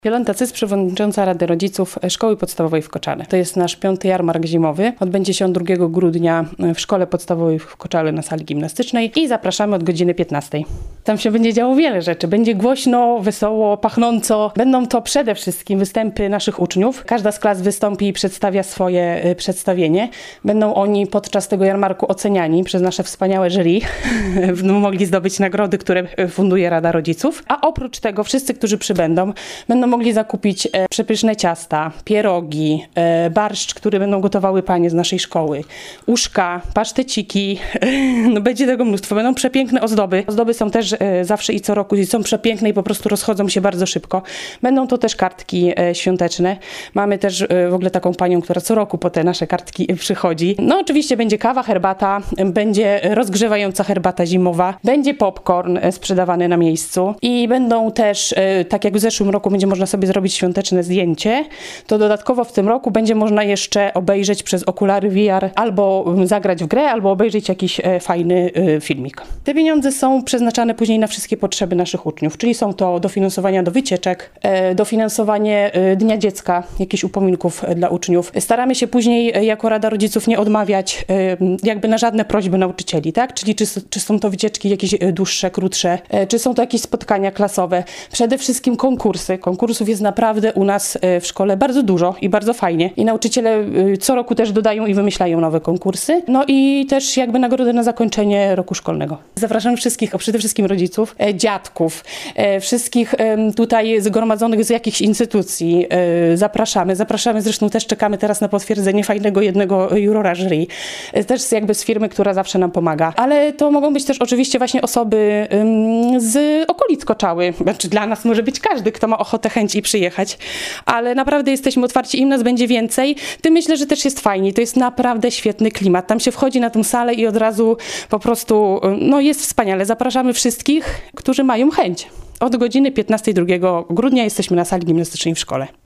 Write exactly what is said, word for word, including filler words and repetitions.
Jolanta Cys, przewodnicząca Rady Rodziców Szkoły Podstawowej w Koczale. To jest nasz piąty jarmark zimowy. Odbędzie się drugiego grudnia w Szkole Podstawowej w Koczale na sali gimnastycznej i zapraszamy od godziny piętnastej. Tam się będzie działo wiele rzeczy. Będzie głośno, wesoło, pachnąco. Będą to przede wszystkim występy naszych uczniów. Każda z klas wystąpi i przedstawia swoje y, przedstawienie. Będą oni podczas tego jarmarku oceniani przez nasze wspaniałe jury. Mogli zdobyć nagrody, które funduje Rada Rodziców. A oprócz tego wszyscy, którzy przybędą, będą mogli zakupić e, przepyszne ciasta, pierogi, e, barszcz, który będą gotowały panie z naszej szkoły, uszka, paszteciki, no będzie tego mnóstwo. Będą przepiękne ozdoby. Ozdoby są też e, zawsze i co roku i są przepiękne i po prostu rozchodzą się bardzo szybko. Będą to też kartki e, świąteczne. Mamy też e, w ogóle taką panią, która co roku po te nasze kartki przychodzi. No oczywiście będzie kawa, herbata, będzie rozgrzewająca herbata zimowa, będzie popcorn e, sprzedawany na miejscu i będą też, e, tak jak w zeszłym roku będzie można sobie zrobić świąteczne zdjęcie, to dodatkowo w tym roku będzie można jeszcze obejrzeć przez okulary V R albo zagrać w grę, albo obejrzeć jakiś e, fajny e, filmik. Te pieniądze są przeznaczane później na wszystkie potrzeby naszych uczniów, czyli są to dofinansowania do wycieczek, e, dofinansowanie e, Dnia Dziecka, jakichś upominków e, dla uczniów. Staramy się później e, jako Rada Rodziców nie odmawiać e, jakby na żadne prośby nauczycieli, tak? Czyli czy, czy są to wycieczki jakieś e, dłuższe, krótsze, e, czy są to jakieś spotkania klasowe. Przede wszystkim konkursy. Konkursów jest naprawdę u nas w szkole bardzo dużo i bardzo fajnie. I nauczyciele co roku też dodają i wymyślają nowe konkursy. No i też jakby nagrody na zakończenie roku szkolnego. Zapraszam wszystkich, a przede wszystkim rodziców, dziadków, wszystkich tutaj zgromadzonych z jakichś instytucji. Zapraszamy. Zapraszamy, zresztą też czekamy teraz na potwierdzenie fajnego jednego jurora jury. Też jakby z firmy, która zawsze nam pomaga. Ale to mogą być też oczywiście właśnie osoby z okolic Koczały. Znaczy dla nas może być każdy, kto ma ochotę, chęć i przyjechać, ale naprawdę jesteśmy otwarci, im nas będzie więcej, tym myślę, że też jest fajnie. To jest naprawdę świetny klimat. Tam się wchodzi na tę salę i od razu po prostu, no jest wspaniale. Zapraszamy wszystkich, którzy mają chęć. Od godziny piętnastej drugiego grudnia jesteśmy na sali gimnastycznej w szkole.